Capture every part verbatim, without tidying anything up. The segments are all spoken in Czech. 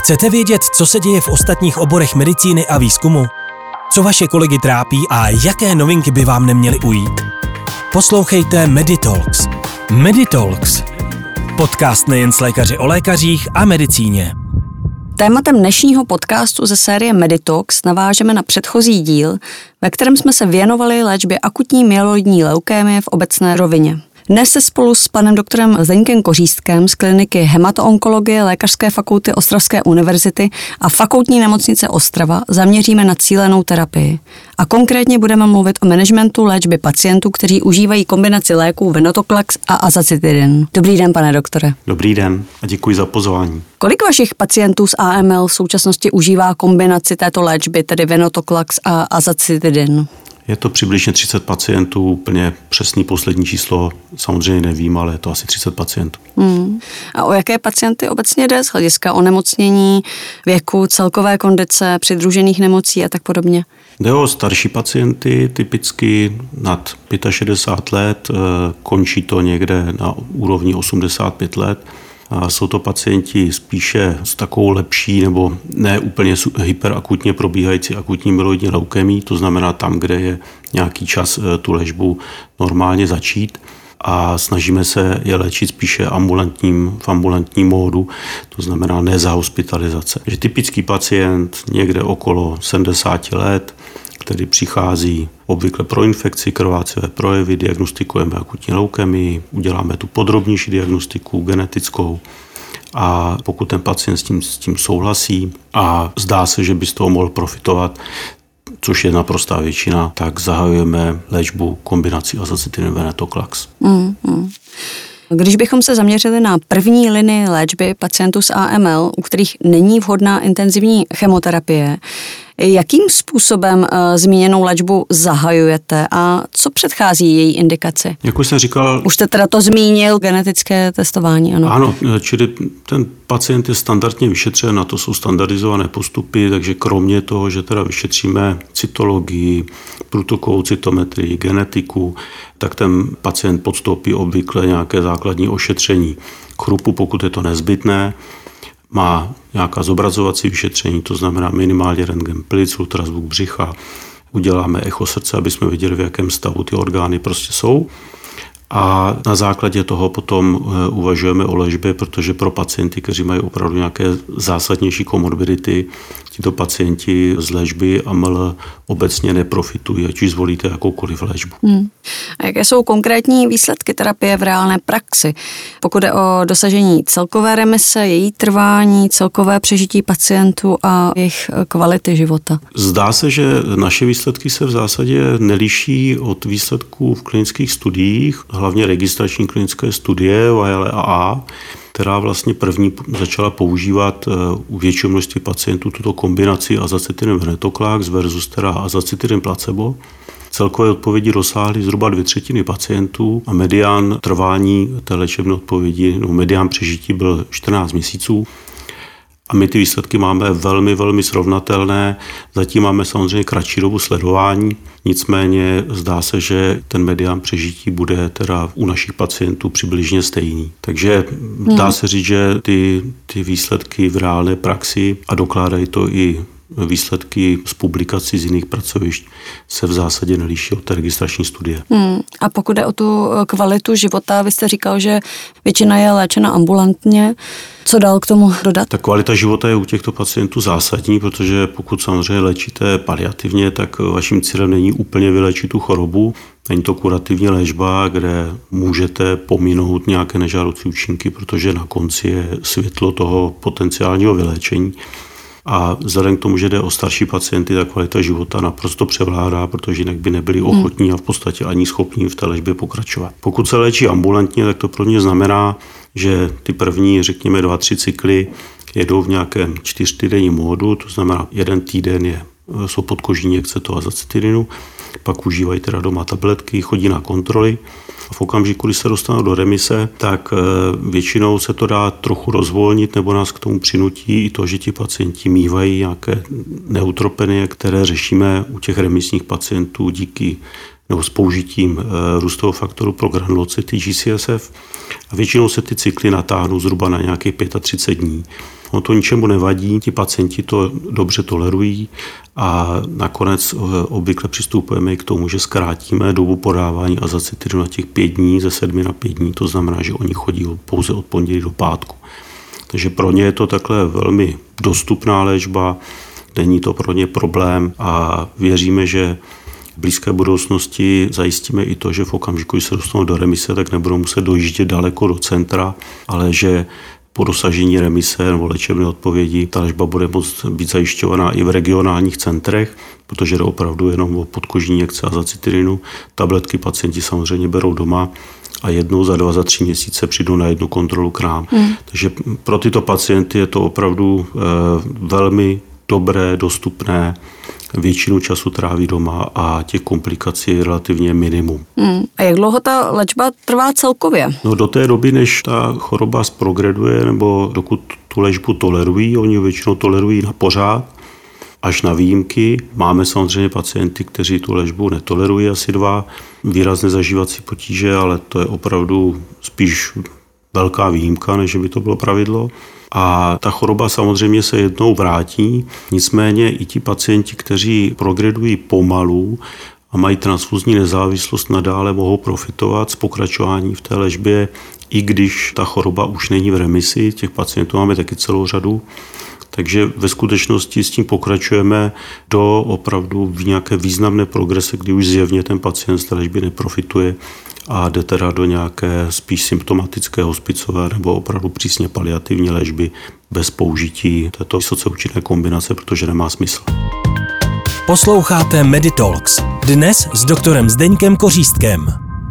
Chcete vědět, co se děje v ostatních oborech medicíny a výzkumu? Co vaše kolegy trápí a jaké novinky by vám neměly ujít? Poslouchejte Meditalks. Meditalks. Podcast nejen s lékaři o lékařích a medicíně. Tématem dnešního podcastu ze série Meditalks navážeme na předchozí díl, ve kterém jsme se věnovali léčbě akutní myeloidní leukémie v obecné rovině. Dnes se spolu s panem doktorem Zdeňkem Kořístkem z kliniky hematoonkologie Lékařské fakulty Ostravské univerzity a Fakultní nemocnice Ostrava zaměříme na cílenou terapii. A konkrétně budeme mluvit o managementu léčby pacientů, kteří užívají kombinaci léků Venetoclax a Azacitidin. Dobrý den, pane doktore. Dobrý den a děkuji za pozvání. Kolik vašich pacientů s A M L v současnosti užívá kombinaci této léčby, tedy Venetoclax a Azacitidin? Je to přibližně třicet pacientů, úplně přesný poslední číslo samozřejmě nevím, ale je to asi třicet pacientů. Hmm. A o jaké pacienty obecně jde z hlediska onemocnění, věku, celkové kondice, přidružených nemocí a tak podobně? Jde o starší pacienty, typicky nad šedesát pět let, končí to někde na úrovni osmdesát pět let. A jsou to pacienti spíše s takovou lepší nebo ne úplně hyperakutně probíhající akutní myeloidní leukémii, to znamená tam, kde je nějaký čas tu léčbu normálně začít. A snažíme se je léčit spíše ambulantním, v ambulantním módu, to znamená ne za hospitalizace. Takže typický pacient někde okolo sedmdesát let, který přichází obvykle pro infekci, krvácivé projevy, diagnostikujeme akutní leukemii, uděláme tu podrobnější diagnostiku genetickou a pokud ten pacient s tím, s tím souhlasí a zdá se, že by z toho mohl profitovat, což je naprostá většina, tak zahajujeme léčbu kombinací Azacitidin Venetoclax. Mm, mm. Když bychom se zaměřili na první linii léčby pacientů s A M L, u kterých není vhodná intenzivní chemoterapie, jakým způsobem uh, zmíněnou léčbu zahajujete a co předchází její indikaci? Jak už jsem říkal... Už jste teda to zmínil, genetické testování, ano. Ano, čili ten pacient je standardně vyšetřen, na to jsou standardizované postupy, takže kromě toho, že teda vyšetříme cytologii, průtokovou cytometrii, genetiku, tak ten pacient podstoupí obvykle nějaké základní ošetření chrupu, pokud je to nezbytné. Má nějaká zobrazovací vyšetření, to znamená minimálně rentgen plic, ultrazvuk břicha, uděláme echo srdce, aby jsme viděli, v jakém stavu ty orgány prostě jsou. A na základě toho potom uvažujeme o léčbě, protože pro pacienty, kteří mají opravdu nějaké zásadnější komorbidity, tito pacienti z léčby A M L obecně neprofitují, ať už zvolíte jakoukoliv léčbu. Hmm. A jaké jsou konkrétní výsledky terapie v reálné praxi? Pokud je o dosažení celkové remise, její trvání, celkové přežití pacientů a jejich kvality života? Zdá se, že naše výsledky se v zásadě neliší od výsledků v klinických studiích, hlavně registrační klinické studie V I L A A, která vlastně první začala používat u většího množství pacientů tuto kombinaci Azacitidin Venetoclax versus teda Azacitidin placebo. Celkové odpovědi dosáhly zhruba dvě třetiny pacientů a medián trvání té léčebné odpovědi, no medián přežití byl čtrnáct měsíců. A my ty výsledky máme velmi, velmi srovnatelné. Zatím máme samozřejmě kratší dobu sledování, nicméně zdá se, že ten medián přežití bude teda u našich pacientů přibližně stejný. Takže hmm. dá se říct, že ty, ty výsledky v reálné praxi a dokládají to i výsledky z publikací z jiných pracovišť se v zásadě neliší od té registrační studie. Hmm. A pokud jde o tu kvalitu života, vy jste říkal, že většina je léčena ambulantně. Co dál k tomu dodat? Ta kvalita života je u těchto pacientů zásadní, protože pokud samozřejmě léčíte paliativně, tak vaším cílem není úplně vyléčit tu chorobu. Není to kurativní léčba, kde můžete pominout nějaké nežádoucí účinky, protože na konci je světlo toho potenciálního vyléčení. A vzhledem k tomu, že jde o starší pacienty, ta kvalita života naprosto převládá, protože jinak by nebyli ochotní a v podstatě ani schopní v té léčbě pokračovat. Pokud se léčí ambulantně, tak to pro ně znamená, že ty první, řekněme, dva, tři cykly jedou v nějakém čtyřtýdenním módu, to znamená jeden týden je, jsou podkožní injekce toho Azacitidinu, pak užívají teda doma tabletky, chodí na kontroly a v okamžiku, kdy se dostanou do remise, tak většinou se to dá trochu rozvolnit nebo nás k tomu přinutí i to, že ti pacienti mívají nějaké neutropenie, které řešíme u těch remisních pacientů díky nebo s použitím růstového faktoru pro granulocyty G C S F. A většinou se ty cykly natáhnou zhruba na nějakých třicet pět dní. ono to ničemu nevadí, ti pacienti to dobře tolerují a nakonec obvykle přistupujeme i k tomu, že zkrátíme dobu podávání azacitidinu na těch pět dní, ze sedmi na pět dní, to znamená, že oni chodí pouze od pondělí do pátku. Takže pro ně je to takhle velmi dostupná léčba, není to pro ně problém a věříme, že v blízké budoucnosti zajistíme i to, že v okamžiku, když se dostanou do remise, tak nebudou muset dojíždět daleko do centra, ale že po dosažení remise nebo léčebné odpovědi ta léčba bude moct být zajišťovaná i v regionálních centrech, protože jde opravdu jenom o podkožní injekce azacitidinu. Tabletky pacienti samozřejmě berou doma a jednou za dva, za tři měsíce přijdou na jednu kontrolu k nám. Hmm. Takže pro tyto pacienty je to opravdu e, velmi dobré, dostupné, většinu času tráví doma a těch komplikací je relativně minimum. Hmm. A jak dlouho ta léčba trvá celkově? No do té doby, než ta choroba zprogreduje, nebo dokud tu léčbu tolerují, oni většinou tolerují na pořád, až na výjimky. Máme samozřejmě pacienty, kteří tu léčbu netolerují asi dva, výrazné zažívací potíže, ale to je opravdu spíš velká výjimka, než by to bylo pravidlo. A ta choroba samozřejmě se jednou vrátí, nicméně i ti pacienti, kteří progredují pomalu a mají transfuzní nezávislost, nadále mohou profitovat z pokračování v té léčbě, i když ta choroba už není v remisi. Těch pacientů máme taky celou řadu. Takže ve skutečnosti s tím pokračujeme do opravdu v nějaké významné progrese, kdy už zjevně ten pacient z té léčby neprofituje a jde teda do nějaké spíš symptomatické hospicové nebo opravdu přísně paliativní léčby bez použití této vysoce účinné kombinace, protože nemá smysl. Posloucháte Meditalks. Dnes s doktorem Zdeňkem Kořístkem.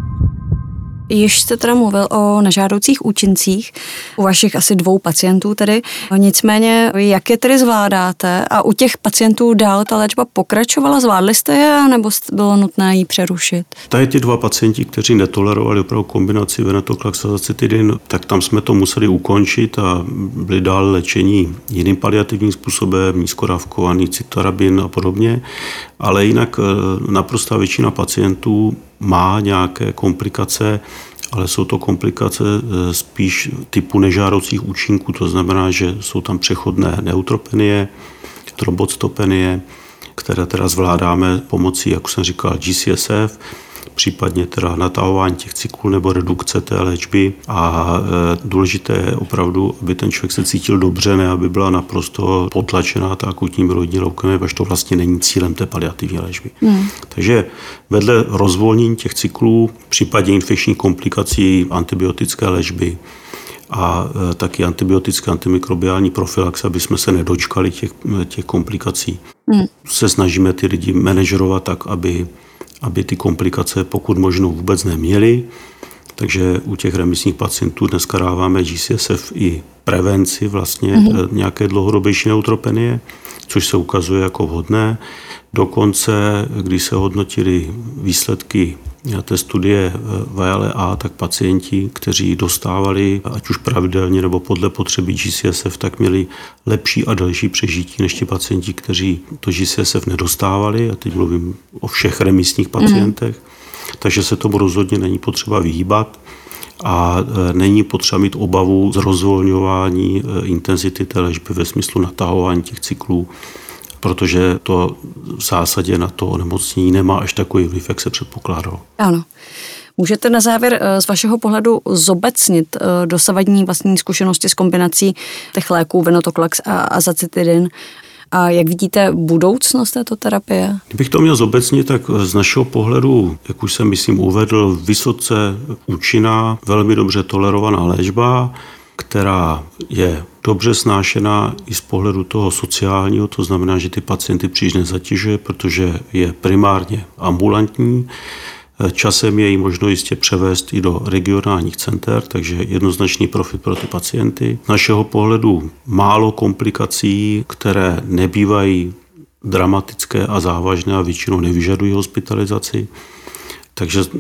Již jste teda mluvil o nežádoucích účincích u vašich asi dvou pacientů tedy. Nicméně, jak je tedy zvládáte a u těch pacientů dál ta léčba pokračovala? Zvládli jste je, nebo bylo nutné ji přerušit? Tady ty dva pacienti, kteří netolerovali opravdu kombinaci venetoclax a azacitidin, tak tam jsme to museli ukončit a byli dál léčení jiným paliativním způsobem, nízkodávkovaný cytarabin a podobně. Ale jinak naprostá většina pacientů má nějaké komplikace, ale jsou to komplikace spíš typu nežádoucích účinků, to znamená, že jsou tam přechodné neutropenie, trombocitopenie, které teda zvládáme pomocí, jak jsem říkal, G C S F, případně teda natahování těch cyklů nebo redukce té léčby a e, důležité je opravdu, aby ten člověk se cítil dobře, ne aby byla naprosto potlačená ta akutní myeloidní leukemie, protože to vlastně není cílem té paliativní léčby. Hmm. Takže vedle rozvolnění těch cyklů, případně infekčních komplikací, antibiotické léčby a e, taky antibiotické antimikrobiální profylaxe, aby jsme se nedočkali těch, těch komplikací. Hmm. Se snažíme ty lidi manažerovat tak, aby aby ty komplikace pokud možno vůbec neměly. Takže u těch remisních pacientů dneska dáváme G C S F i prevenci vlastně mm-hmm. nějaké dlouhodobější neutropenie, což se ukazuje jako vhodné. Dokonce, když se hodnotily výsledky té studie V L A, tak pacienti, kteří dostávali, ať už pravidelně nebo podle potřeby G C S F, tak měli lepší a delší přežití než ti pacienti, kteří to G C S F nedostávali. A teď mluvím o všech remisních pacientech. Mm. Takže se tomu rozhodně není potřeba vyhýbat a není potřeba mít obavu z rozvolňování intenzity té léčby ve smyslu natahování těch cyklů, protože to v zásadě na to onemocnění nemá až takový vliv, jak se předpokládalo. Ano. Můžete na závěr z vašeho pohledu zobecnit dosavadní vlastní zkušenosti s kombinací těch léků venetoclax a azacitidin? A jak vidíte budoucnost této terapie? Kdybych to měl zobecnit, tak z našeho pohledu, jak už jsem myslím uvedl, vysoce účinná, velmi dobře tolerovaná léčba, která je dobře snášená i z pohledu toho sociálního, to znamená, že ty pacienty příliš nezatěžuje, protože je primárně ambulantní. Časem je ji možno jistě převést i do regionálních center, takže jednoznačný profit pro ty pacienty. Z našeho pohledu málo komplikací, které nebývají dramatické a závažné a většinou nevyžadují hospitalizaci. Takže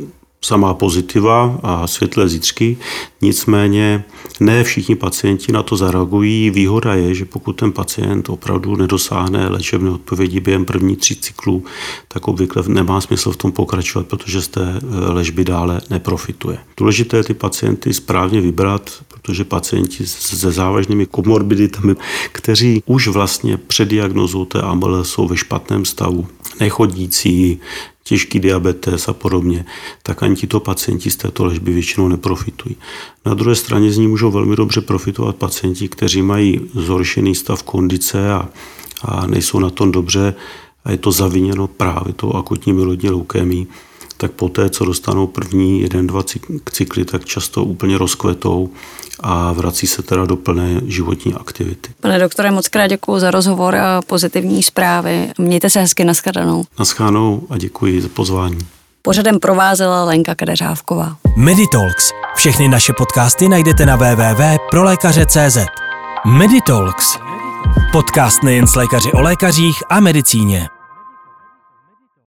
samá pozitiva a světlé zítřky, nicméně ne všichni pacienti na to zareagují. Výhoda je, že pokud ten pacient opravdu nedosáhne léčebné odpovědi během první tří cyklů, tak obvykle nemá smysl v tom pokračovat, protože z té léčby dále neprofituje. Důležité je ty pacienty správně vybrat, protože pacienti se závažnými komorbiditami, kteří už vlastně před diagnózou té A M L jsou ve špatném stavu, nechodící, těžký diabetes a podobně, tak ani tito pacienti z této léčby většinou neprofitují. Na druhé straně z ní můžou velmi dobře profitovat pacienti, kteří mají zhoršený stav kondice a, a nejsou na tom dobře a je to zaviněno právě tou akutní myeloidní leukémií, tak poté, co dostanou první jeden, dva cykly, tak často úplně rozkvetou a vrací se teda do plné životní aktivity. Pane doktore, moc krát děkuji za rozhovor a pozitivní zprávy. Mějte se hezky, nashledanou. Nashledanou a děkuji za pozvání. Pořadem provázela Lenka Kadeřávková. Meditalks. Všechny naše podcasty najdete na w w w tečka pro lékaře tečka cé zet. Meditalks. Podcast nejen s lékaři o lékařích a medicíně.